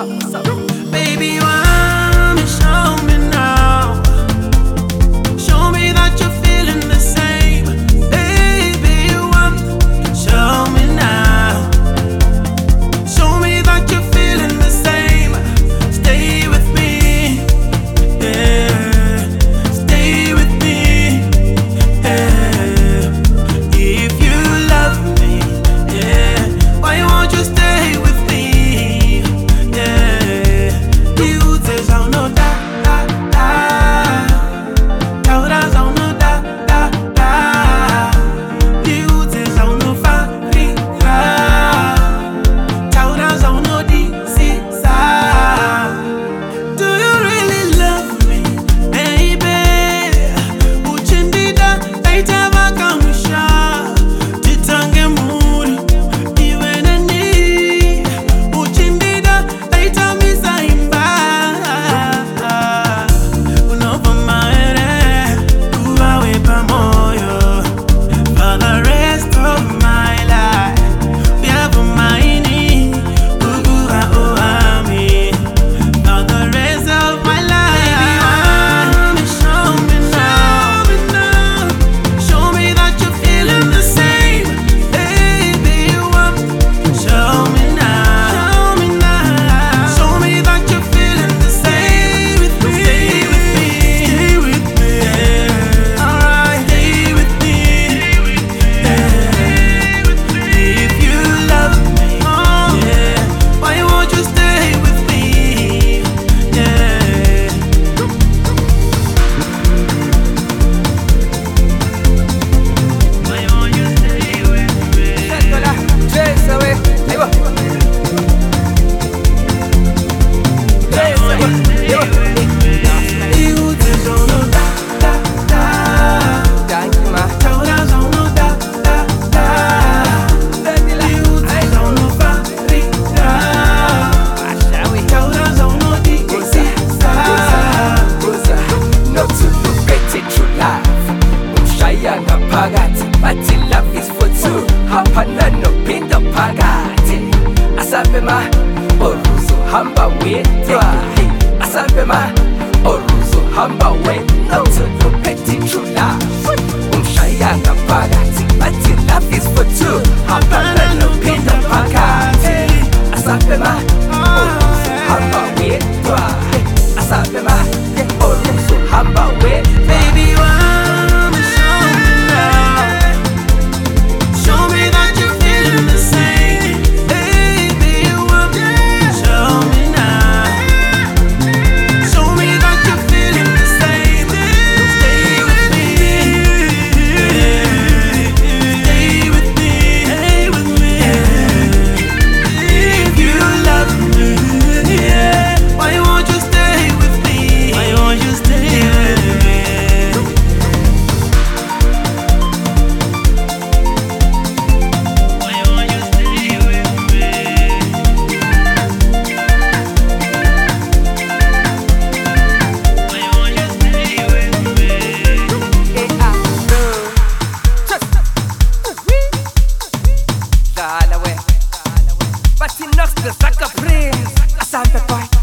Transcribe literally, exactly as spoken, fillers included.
Baby, you want me, show me now. Show me that you're feeling the same. Baby, you want me, show me now. Show me that you're feeling the same. Stay with me, yeah. Stay with me, yeah. If you love me, yeah, why won't you stay with me, yeah. You say so no da da da. Tauras on no da da da. You say so no fa ri ra. Tauras on no di si sa. Do you really love me, baby? Uchindida taita vakamusha. Titange muri iwe nani. Uchindida taita misaimba. Unova maere kuwawe pamoyo for the rest of my life. Vyavo maini kugura oami for the rest of my life. Baby, show me now. Show me that you're feeling the same. Baby, you want me, show me now. Show me that you're feeling the same. Stay with me, stay with me, yeah. Alright, stay with me, yeah. If you love me, yeah, why won't you stay with me, yeah. Why won't you stay with me? Chase away, ahí va. Chase away, ahí va. You just don't know da da da. Thank you, ma. Tauras on no da da da. You just don't know fa ri ra. Ashawi, Tauras on no di si sa. Rosa, not to look at it true love. Umshaya ngaphakathi, bathi love is for two. Hapana no pinda phakathi. Asabe ma, oruzo hamba wedwa. Asabe ma, oruzo hamba wedwa. Not to look at it true love. Umshaya ngaphakathi, bathi love is for two. Hapana no pinda phakathi. Asabe ma, oruzo hamba wedwa. Asabe ma, oruzo hamba wedwa. Baby, you want me, show me now. Show me that you're feeling the same. Baby, you want me, show me now. Show me that you're feeling the same. Stay with me, yeah. Stay with me, stay with me, yeah. If you love me, yeah, why won't you stay with me? Why won't you stay with me? Why won't you stay with me? Why won't you stay with me? Dala we, but he knocks the sucker prince. Asante boy.